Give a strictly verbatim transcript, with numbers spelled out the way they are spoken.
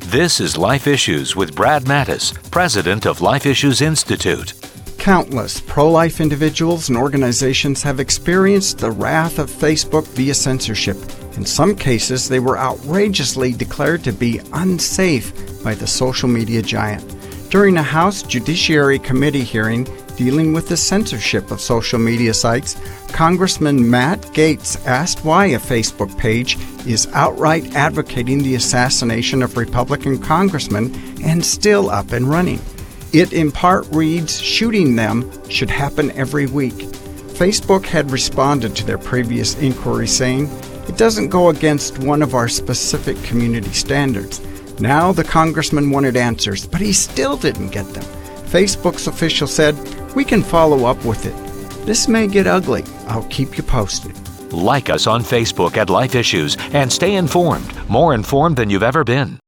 This is Life Issues with Brad Mattis, president of Life Issues Institute. Countless pro-life individuals and organizations have experienced the wrath of Facebook via censorship. In some cases, they were outrageously declared to be unsafe by the social media giant. During a House Judiciary Committee hearing dealing with the censorship of social media sites, Congressman Matt Gaetz asked why a Facebook page is outright advocating the assassination of Republican congressmen and still up and running. It in part reads, shooting them should happen every week. Facebook had responded to their previous inquiry saying, it doesn't go against one of our specific community standards. Now the congressman wanted answers, but he still didn't get them. Facebook's official said, we can follow up with it. This may get ugly. I'll keep you posted. Like us on Facebook at Life Issues and stay informed, more informed than you've ever been.